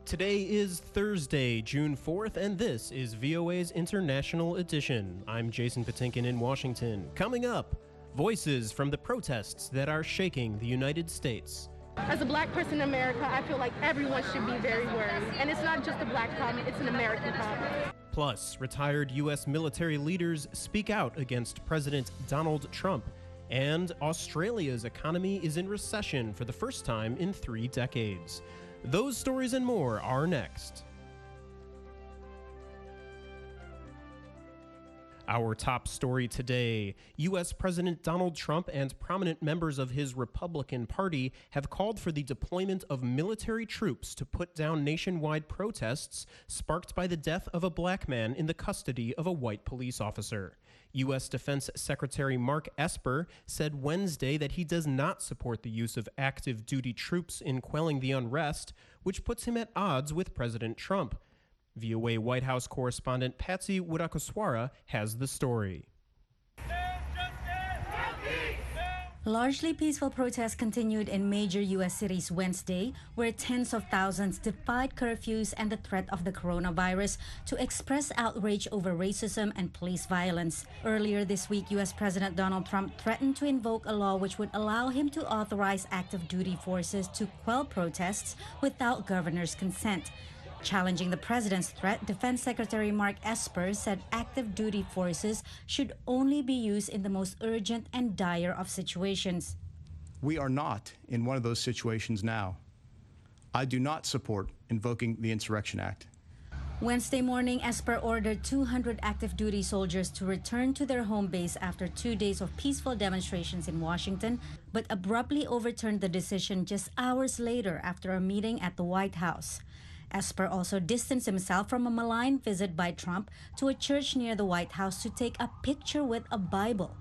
Today is Thursday, June 4th, and this is VOA's International Edition. I'm Jason Patinkin in Washington. Coming up, voices from the protests that are shaking the United States. As a black person in America, I feel like everyone should be very worried. And it's not just a black problem, it's an American problem. Plus, retired U.S. military leaders speak out against President Donald Trump. And Australia's economy is in recession for the first time in 3 decades. Those stories and more are next. Our top story today, U.S. President Donald Trump and prominent members of his Republican Party have called for the deployment of military troops to put down nationwide protests sparked by the death of a black man in the custody of a white police officer. U.S. Defense Secretary Mark Esper said Wednesday that he does not support the use of active duty troops in quelling the unrest, which puts him at odds with President Trump. VOA White House correspondent Patsy Widakuswara has the story. Largely peaceful protests continued in major U.S. cities Wednesday, where tens of thousands defied curfews and the threat of the coronavirus to express outrage over racism and police violence. Earlier this week, U.S. President Donald Trump threatened to invoke a law which would allow him to authorize active duty forces to quell protests without governor's consent. Challenging the president's threat, Defense Secretary Mark Esper said active duty forces should only be used in the most urgent and dire of situations. We are not in one of those situations now. I do not support invoking the Insurrection Act. Wednesday morning, Esper ordered 200 active duty soldiers to return to their home base after 2 days of peaceful demonstrations in Washington, but abruptly overturned the decision just hours later after a meeting at the White House. Esper also distanced himself from a malign visit by Trump to a church near the White House to take a picture with a Bible.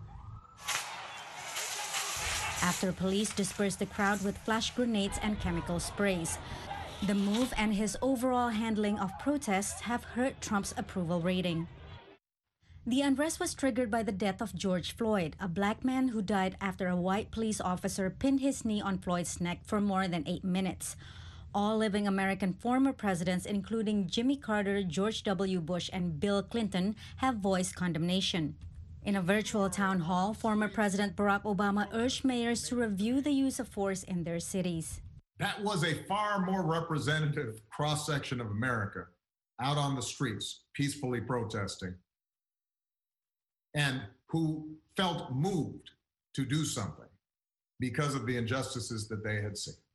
After police dispersed the crowd with flash grenades and chemical sprays. The move and his overall handling of protests have hurt Trump's approval rating. The unrest was triggered by the death of George Floyd, a black man who died after a white police officer pinned his knee on Floyd's neck for more than 8 minutes. All living American former presidents, including Jimmy Carter, George W. Bush, and Bill Clinton, have voiced condemnation. In a virtual town hall, former President Barack Obama urged mayors to review the use of force in their cities. That was a far more representative cross-section of America out on the streets, peacefully protesting, and who felt moved to do something because of the injustices that they had seen.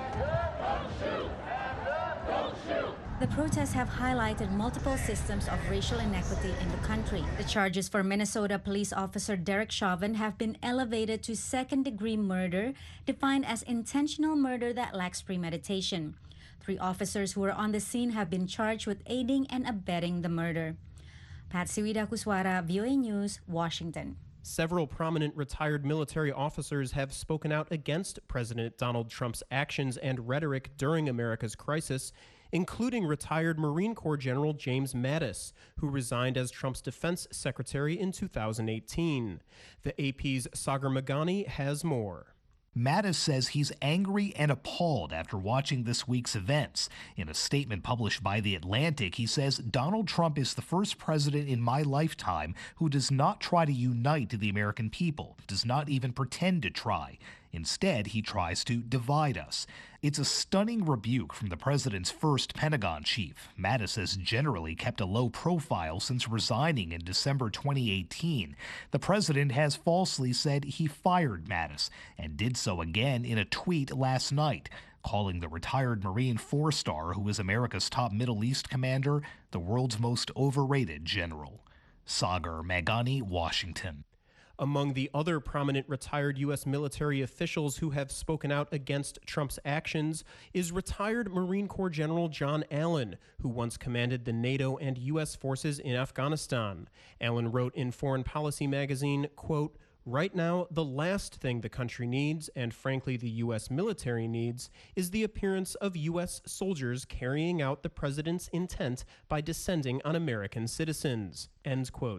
The protests have highlighted multiple systems of racial inequity in the country. The charges for Minnesota police officer Derek Chauvin have been elevated to second-degree murder, defined as intentional murder that lacks premeditation. 3 officers who were on the scene have been charged with aiding and abetting the murder. Patsy Widakuswara, VOA News, Washington. Several prominent retired military officers have spoken out against President Donald Trump's actions and rhetoric during America's crisis, including retired Marine Corps General James Mattis, who resigned as Trump's defense secretary in 2018. The AP's Sagar Meghani has more. Mattis says he's angry and appalled after watching this week's events. In a statement published by The Atlantic, he says, Donald Trump is the first president in my lifetime who does not try to unite the American people, does not even pretend to try. Instead, he tries to divide us. It's a stunning rebuke from the president's first Pentagon chief. Mattis has generally kept a low profile since resigning in December 2018. The president has falsely said he fired Mattis and did so again in a tweet last night, calling the retired Marine 4-star, who is America's top Middle East commander, the world's most overrated general. Sagar Meghani, Washington. Among the other prominent retired U.S. military officials who have spoken out against Trump's actions is retired Marine Corps General John Allen, who once commanded the NATO and U.S. forces in Afghanistan. Allen wrote in Foreign Policy magazine, quote, "Right now, the last thing the country needs, and frankly the U.S. military needs, is the appearance of U.S. soldiers carrying out the president's intent by descending on American citizens," end quote.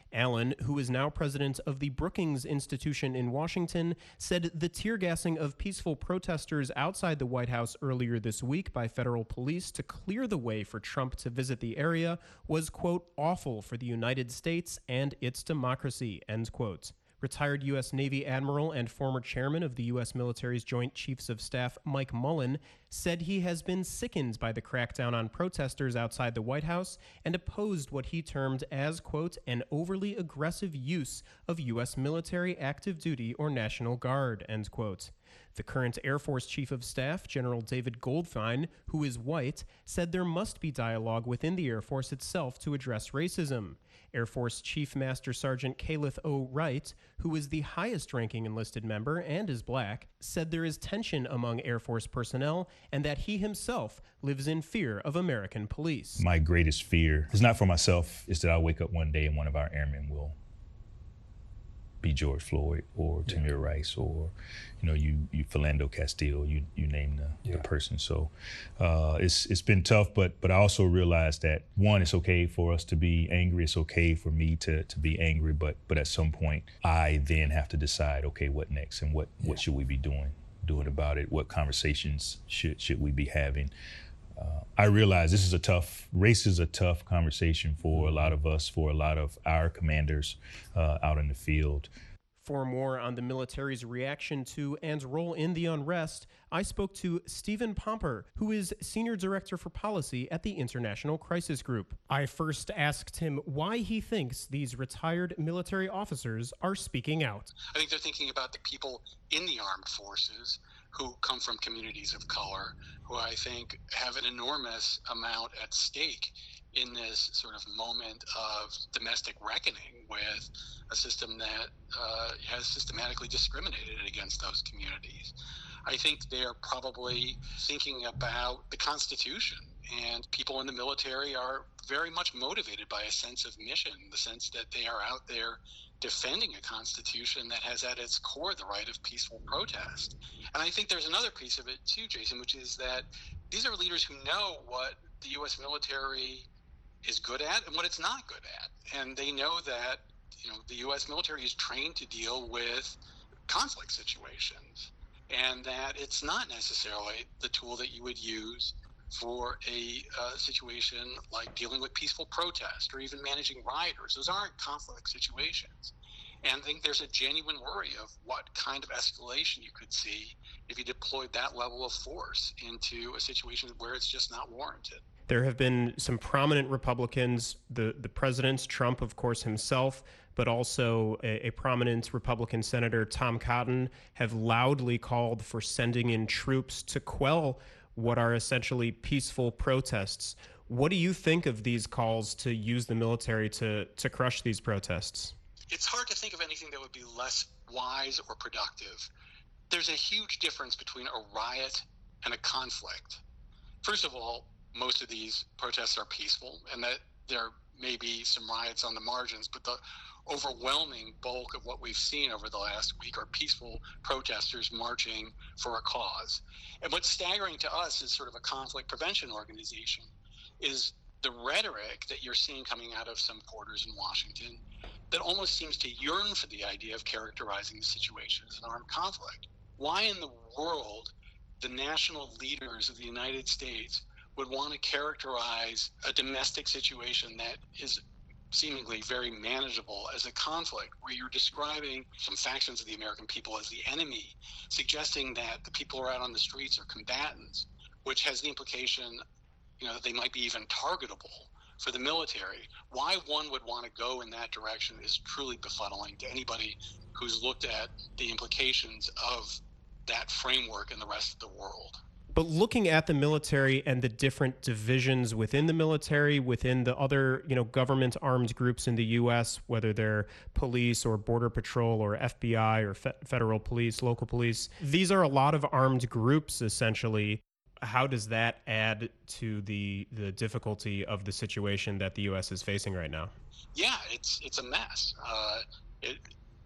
Allen, who is now president of the Brookings Institution in Washington, said the tear gassing of peaceful protesters outside the White House earlier this week by federal police to clear the way for Trump to visit the area was, quote, awful for the United States and its democracy, end quote. Retired U.S. Navy Admiral and former chairman of the U.S. military's Joint Chiefs of Staff, Mike Mullen, said he has been sickened by the crackdown on protesters outside the White House and opposed what he termed as, quote, an overly aggressive use of U.S. military active duty or National Guard, end quote. The current Air Force Chief of Staff, General David Goldfein, who is white, said there must be dialogue within the Air Force itself to address racism. Air Force Chief Master Sergeant Calith O. Wright, who is the highest-ranking enlisted member and is black, said there is tension among Air Force personnel and that he himself lives in fear of American police. My greatest fear is not for myself, it's that I'll wake up one day and one of our airmen will be George Floyd or Tamir Rice or, you Philando Castile, you name the person. So it's been tough, but I also realized that, one, it's okay for us to be angry. It's okay for me to be angry, but at some point I then have to decide, okay, what next and what should we be doing about it? What conversations should we be having? I realize race is a tough conversation for a lot of us, for a lot of our commanders out in the field. For more on the military's reaction to and role in the unrest, I spoke to Stephen Pomper, who is Senior Director for Policy at the International Crisis Group. I first asked him why he thinks these retired military officers are speaking out. I think they're thinking about the people in the armed forces who come from communities of color, who I think have an enormous amount at stake in this sort of moment of domestic reckoning with a system that has systematically discriminated against those communities. I think they're probably thinking about the Constitution, and people in the military are very much motivated by a sense of mission, the sense that they are out there defending a Constitution that has at its core the right of peaceful protest. And I think there's another piece of it too, Jason, which is that these are leaders who know what the U.S. military is good at and what it's not good at. And they know that, the U.S. military is trained to deal with conflict situations, and that it's not necessarily the tool that you would use for a situation like dealing with peaceful protest or even managing rioters. Those aren't conflict situations. And I think there's a genuine worry of what kind of escalation you could see if you deployed that level of force into a situation where it's just not warranted. There have been some prominent Republicans, the presidents, Trump, of course, himself, but also a prominent Republican Senator, Tom Cotton, have loudly called for sending in troops to quell what are essentially peaceful protests. What do you think of these calls to use the military to crush these protests? It's hard to think of anything that would be less wise or productive. There's a huge difference between a riot and a conflict. First of all, most of these protests are peaceful, and that there may be some riots on the margins, but the overwhelming bulk of what we've seen over the last week are peaceful protesters marching for a cause. And what's staggering to us as sort of a conflict prevention organization is the rhetoric that you're seeing coming out of some quarters in Washington that almost seems to yearn for the idea of characterizing the situation as an armed conflict. Why in the world the national leaders of the United States would want to characterize a domestic situation that is seemingly very manageable as a conflict, where you're describing some factions of the American people as the enemy, suggesting that the people who are out on the streets are combatants, which has the implication, that they might be even targetable for the military. Why one would want to go in that direction is truly befuddling to anybody who's looked at the implications of that framework in the rest of the world. But looking at the military and the different divisions within the military, within the other, government armed groups in the U.S., whether they're police or border patrol or FBI or federal police, local police, these are a lot of armed groups, essentially. How does that add to the difficulty of the situation that the U.S. is facing right now? Yeah, it's a mess.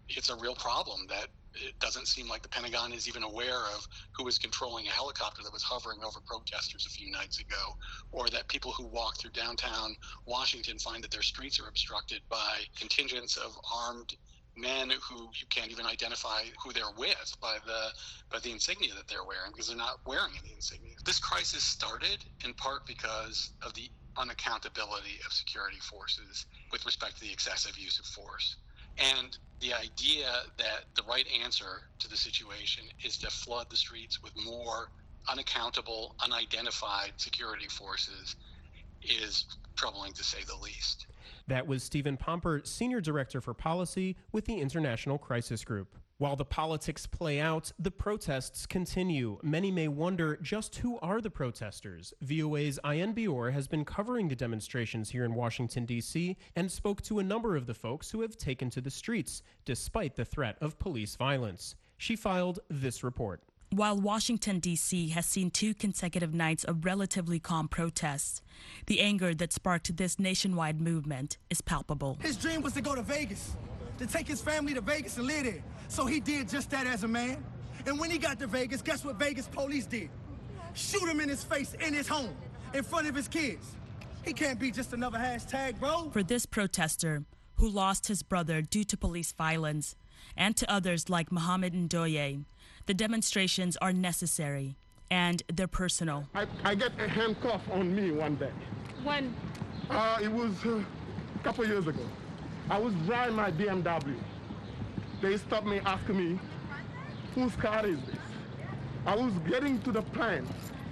it's a real problem that it doesn't seem like the Pentagon is even aware of who was controlling a helicopter that was hovering over protesters a few nights ago, or that people who walk through downtown Washington find that their streets are obstructed by contingents of armed men who you can't even identify who they're with by the insignia that they're wearing, because they're not wearing any insignia. This crisis started in part because of the unaccountability of security forces with respect to the excessive use of force. And the idea that the right answer to the situation is to flood the streets with more unaccountable, unidentified security forces is troubling, to say the least. That was Stephen Pomper, Senior Director for Policy with the International Crisis Group. While the politics play out, the protests continue. Many may wonder just who are the protesters. VOA's Ayan Bior has been covering the demonstrations here in Washington, D.C., and spoke to a number of the folks who have taken to the streets, despite the threat of police violence. She filed this report. While Washington, D.C. has seen 2 consecutive nights of relatively calm protests, the anger that sparked this nationwide movement is palpable. His dream was to go to Vegas, to take his family to Vegas and live there. So he did just that as a man. And when he got to Vegas, guess what Vegas police did? Shoot him in his face in his home, in front of his kids. He can't be just another hashtag, bro. For this protester, who lost his brother due to police violence, and to others like Mohamed Ndoye, the demonstrations are necessary and they're personal. I get a handcuff on me one day. When? It was a couple years ago. I was driving my BMW. They stopped me asking me, whose car is this? I was getting to the plane.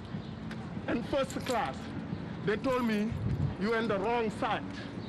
And first class, they told me, you're in the wrong side.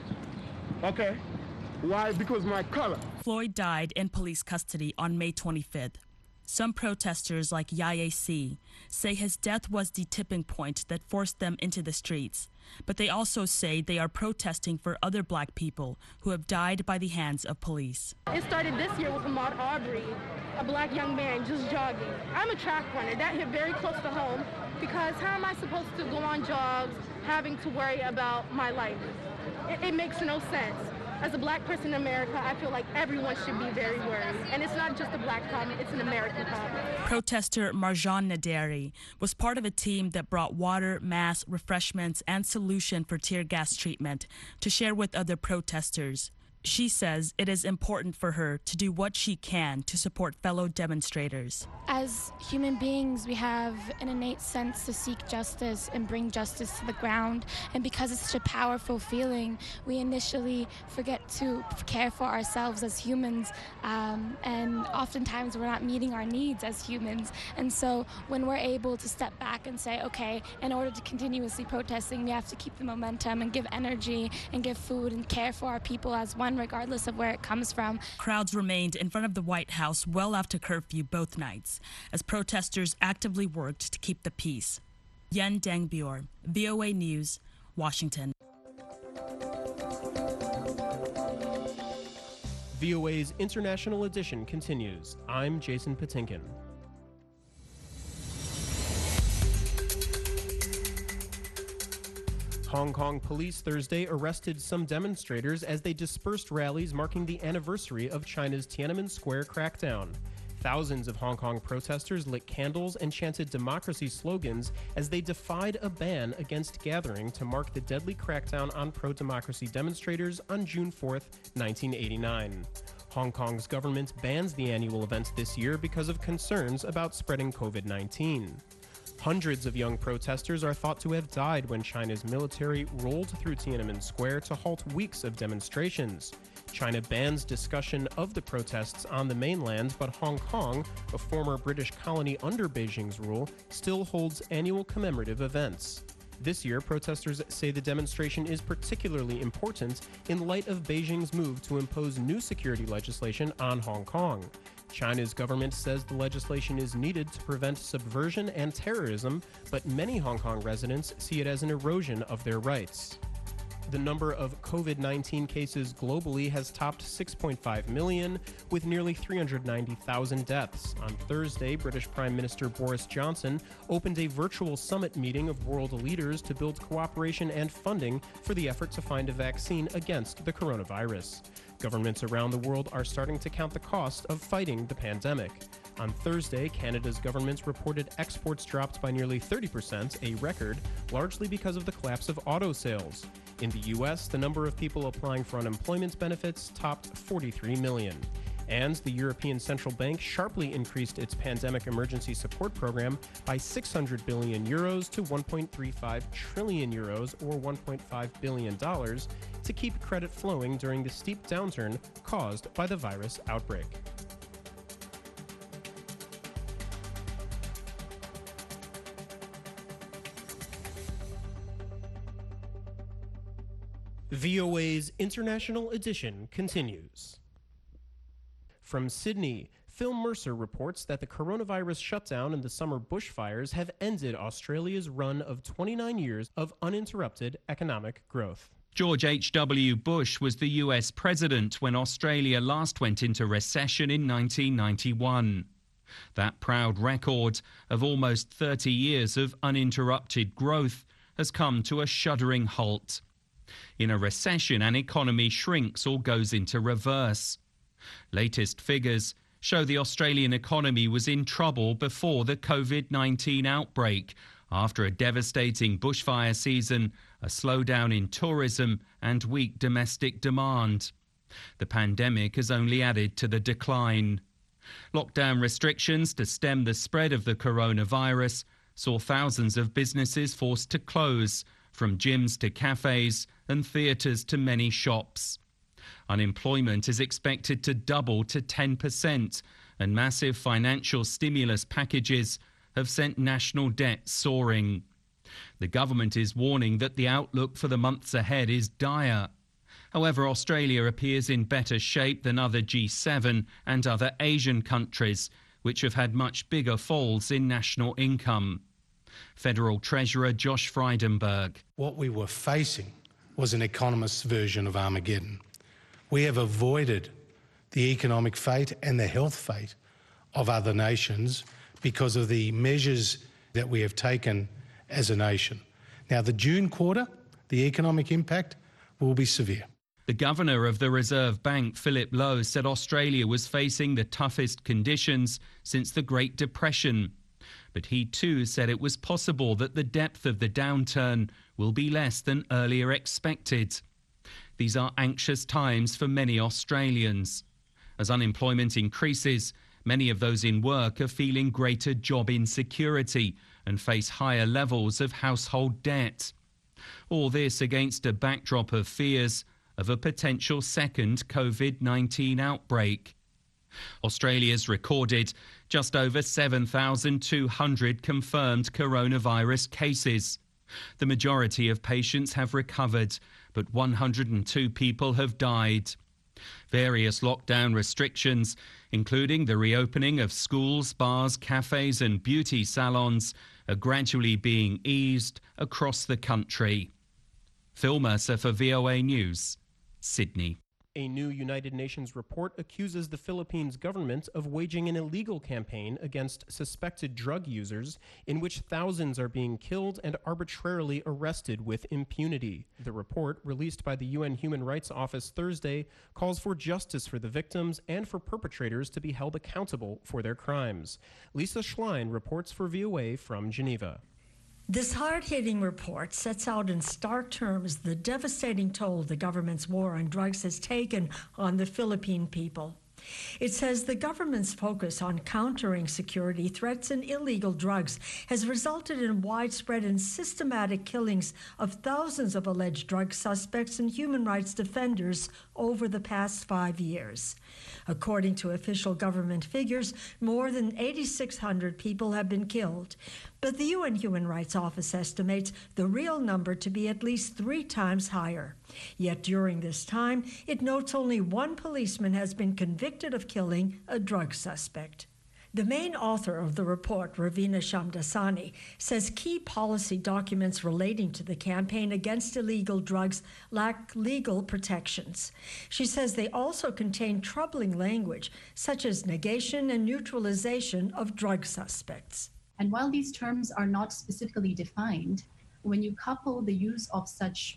Okay? Why? Because my color. Floyd died in police custody on May 25th. Some protesters like Yaye C say his death was the tipping point that forced them into the streets. But they also say they are protesting for other black people who have died by the hands of police. It started this year with Ahmaud Arbery, a black young man just jogging. I'm a track runner. That hit very close to home because how am I supposed to go on jogs having to worry about my life? It makes no sense. As a black person in America, I feel like everyone should be very worried. And it's not just a black problem, it's an American problem. Protester Marjan Naderi was part of a team that brought water, masks, refreshments, and solution for tear gas treatment to share with other protesters. She says it is important for her to do what she can to support fellow demonstrators. As human beings, we have an innate sense to seek justice and bring justice to the ground. And because it's such a powerful feeling, we initially forget to care for ourselves as humans. And oftentimes we're not meeting our needs as humans. And so when we're able to step back and say, okay, in order to continuously protesting, we have to keep the momentum and give energy and give food and care for our people as one, regardless of where it comes from. Crowds remained in front of the White House well after curfew both nights, as protesters actively worked to keep the peace. Yen Dangbior, VOA News, Washington. VOA's International Edition continues. I'm Jason Patinkin. Hong Kong police Thursday arrested some demonstrators as they dispersed rallies marking the anniversary of China's Tiananmen Square crackdown. Thousands of Hong Kong protesters lit candles and chanted democracy slogans as they defied a ban against gathering to mark the deadly crackdown on pro-democracy demonstrators on June 4, 1989. Hong Kong's government bans the annual event this year because of concerns about spreading COVID-19. Hundreds of young protesters are thought to have died when China's military rolled through Tiananmen Square to halt weeks of demonstrations. China bans discussion of the protests on the mainland, but Hong Kong, a former British colony under Beijing's rule, still holds annual commemorative events. This year, protesters say the demonstration is particularly important in light of Beijing's move to impose new security legislation on Hong Kong. China's government says the legislation is needed to prevent subversion and terrorism, but many Hong Kong residents see it as an erosion of their rights. The number of COVID-19 cases globally has topped 6.5 million, with nearly 390,000 deaths. On Thursday, British Prime Minister Boris Johnson opened a virtual summit meeting of world leaders to build cooperation and funding for the effort to find a vaccine against the coronavirus. Governments around the world are starting to count the cost of fighting the pandemic. On Thursday, Canada's government reported exports dropped by nearly 30%, a record, largely because of the collapse of auto sales. In the U.S., the number of people applying for unemployment benefits topped 43 million. And the European Central Bank sharply increased its pandemic emergency support program by 600 billion euros to 1.35 trillion euros, or $1.5 billion, to keep credit flowing during the steep downturn caused by the virus outbreak. VOA's International Edition continues. From Sydney, Phil Mercer reports that the coronavirus shutdown and the summer bushfires have ended Australia's run of 29 years of uninterrupted economic growth. George H.W. Bush was the US president when Australia last went into recession in 1991. That proud record of almost 30 years of uninterrupted growth has come to a shuddering halt. In a recession, an economy shrinks or goes into reverse. Latest figures show the Australian economy was in trouble before the COVID-19 outbreak, after a devastating bushfire season, a slowdown in tourism and weak domestic demand. The pandemic has only added to the decline. Lockdown restrictions to stem the spread of the coronavirus saw thousands of businesses forced to close, from gyms to cafes and theatres to many shops. Unemployment is expected to double to 10%, and massive financial stimulus packages have sent national debt soaring. The government is warning that the outlook for the months ahead is dire. However, Australia appears in better shape than other G7 and other Asian countries, which have had much bigger falls in national income. Federal Treasurer Josh Frydenberg. What we were facing was an economist's version of Armageddon. We have avoided the economic fate and the health fate of other nations because of the measures that we have taken as a nation. Now, the June quarter, the economic impact will be severe. The governor of the Reserve Bank, Philip Lowe, said Australia was facing the toughest conditions since the Great Depression. But he too said it was possible that the depth of the downturn will be less than earlier expected. These are anxious times for many Australians. As unemployment increases, many of those in work are feeling greater job insecurity and face higher levels of household debt. All this against a backdrop of fears of a potential second COVID-19 outbreak. Australia's recorded just over 7,200 confirmed coronavirus cases. The majority of patients have recovered, but 102 people have died. Various lockdown restrictions, including the reopening of schools, bars, cafes and beauty salons, are gradually being eased across the country. Phil Mercer for VOA News, Sydney. A new United Nations report accuses the Philippines government of waging an illegal campaign against suspected drug users, in which thousands are being killed and arbitrarily arrested with impunity. The report, released by the UN Human Rights Office Thursday, calls for justice for the victims and for perpetrators to be held accountable for their crimes. Lisa Schlein reports for VOA from Geneva. This hard-hitting report sets out in stark terms the devastating toll the government's war on drugs has taken on the Philippine people. It says the government's focus on countering security threats and illegal drugs has resulted in widespread and systematic killings of thousands of alleged drug suspects and human rights defenders over the past 5 years. According to official government figures, more than 8,600 people have been killed. But the UN Human Rights Office estimates the real number to be at least 3 times higher. Yet during this time, it notes only one policeman has been convicted of killing a drug suspect. The main author of the report, Ravina Shamdasani, says key policy documents relating to the campaign against illegal drugs lack legal protections. She says they also contain troubling language, such as negation and neutralization of drug suspects. And while these terms are not specifically defined, when you couple the use of such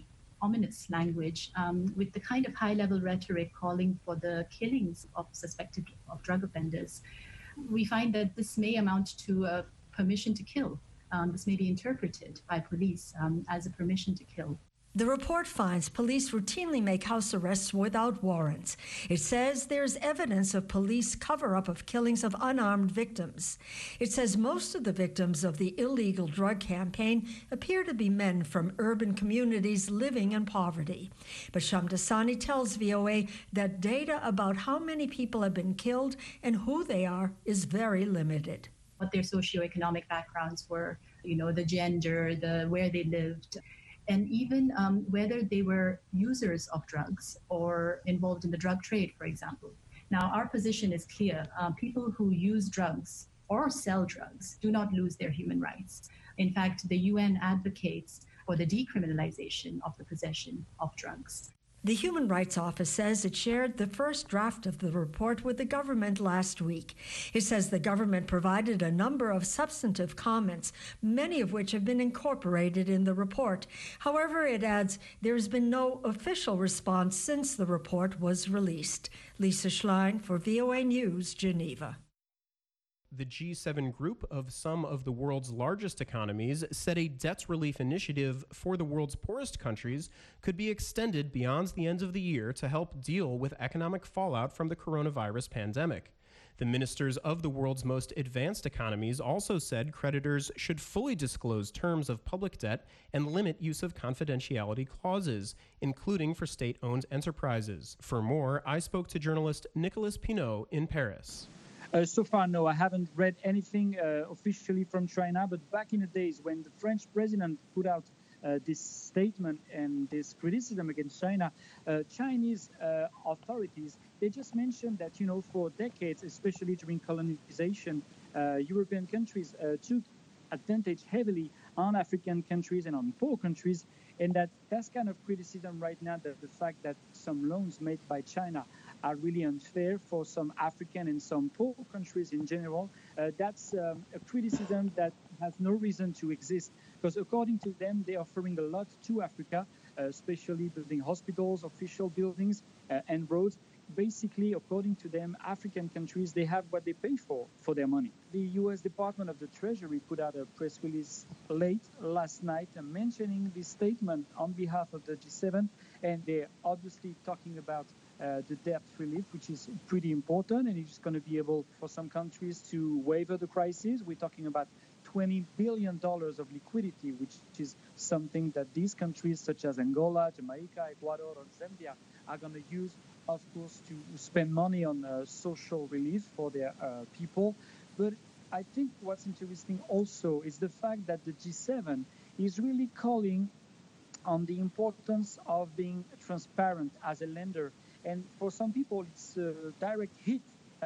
ominous language with the kind of high-level rhetoric calling for the killings of suspected drug offenders. We find that this may amount to a permission to kill. This may be interpreted by police as a permission to kill. The report finds police routinely make house arrests without warrants. It says there's evidence of police cover-up of killings of unarmed victims. It says most of the victims of the illegal drug campaign appear to be men from urban communities living in poverty. But Shamdasani tells VOA that data about how many people have been killed and who they are is very limited. What their socioeconomic backgrounds were, the gender, where they lived, and even whether they were users of drugs or involved in the drug trade, for example. Now, our position is clear. People who use drugs or sell drugs do not lose their human rights. In fact, the UN advocates for the decriminalization of the possession of drugs. The Human Rights Office says it shared the first draft of the report with the government last week. It says the government provided a number of substantive comments, many of which have been incorporated in the report. However, it adds there has been no official response since the report was released. Lisa Schlein for VOA News, Geneva. The G7 group of some of the world's largest economies said a debt relief initiative for the world's poorest countries could be extended beyond the end of the year to help deal with economic fallout from the coronavirus pandemic. The ministers of the world's most advanced economies also said creditors should fully disclose terms of public debt and limit use of confidentiality clauses, including for state-owned enterprises. For more, I spoke to journalist Nicolas Pineau in Paris. So far, no, I haven't read anything officially from China, but back in the days when the French president put out this statement and this criticism against China, Chinese authorities, they just mentioned that, for decades, especially during colonization, European countries took advantage heavily on African countries and on poor countries, and that's kind of criticism right now, that the fact that some loans made by China are really unfair for some African and some poor countries in general. That's a criticism that has no reason to exist, because according to them, they're offering a lot to Africa, especially building hospitals, official buildings, and roads. Basically, according to them, African countries, they have what they pay for their money. The U.S. Department of the Treasury put out a press release late last night mentioning this statement on behalf of the G7, and they're obviously talking about the debt relief, which is pretty important, and it's going to be able for some countries to waiver the crisis. We're talking about $20 billion of liquidity, which is something that these countries such as Angola, Jamaica, Ecuador, or Zambia are going to use, of course, to spend money on social relief for their people. But I think what's interesting also is the fact that the G7 is really calling on the importance of being transparent as a lender. And for some people, it's a direct hit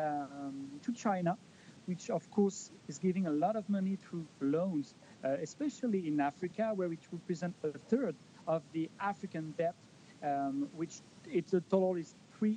to China, which, of course, is giving a lot of money through loans, especially in Africa, where it represents a third of the African debt, which its total is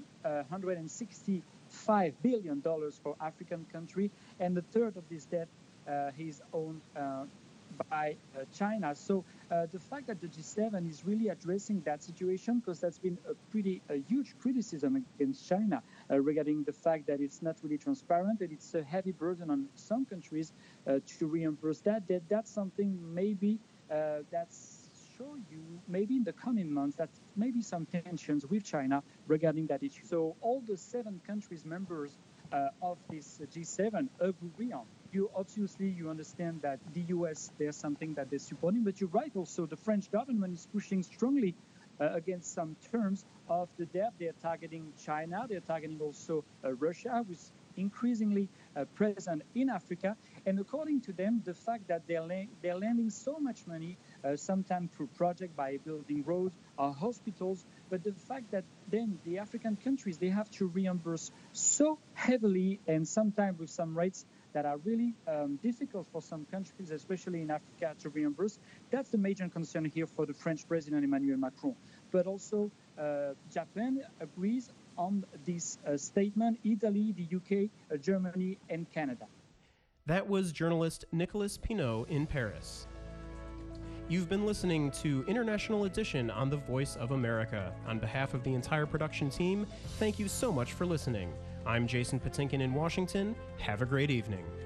$365 billion for African country, and a third of this debt is owned by China. So the fact that the G7 is really addressing that situation, because that's been a huge criticism against China regarding the fact that it's not really transparent, and it's a heavy burden on some countries to reimburse that debt. That's something maybe that's show you maybe in the coming months that maybe some tensions with China regarding that issue. So all the 7 countries members of this G7 agree on. You understand that the US, there's something that they're supporting, but you're right also, the French government is pushing strongly against some terms of the debt. They're targeting China, they're targeting also Russia, who's increasingly present in Africa. And according to them, the fact that they're lending so much money, sometimes through projects by building roads or hospitals, but the fact that then the African countries, they have to reimburse so heavily and sometimes with some rates that are really difficult for some countries, especially in Africa, to reimburse. That's the major concern here for the French President Emmanuel Macron. But also, Japan agrees on this statement, Italy, the UK, Germany, and Canada. That was journalist Nicolas Pineau in Paris. You've been listening to International Edition on the Voice of America. On behalf of the entire production team, thank you so much for listening. I'm Jason Patinkin in Washington. Have a great evening.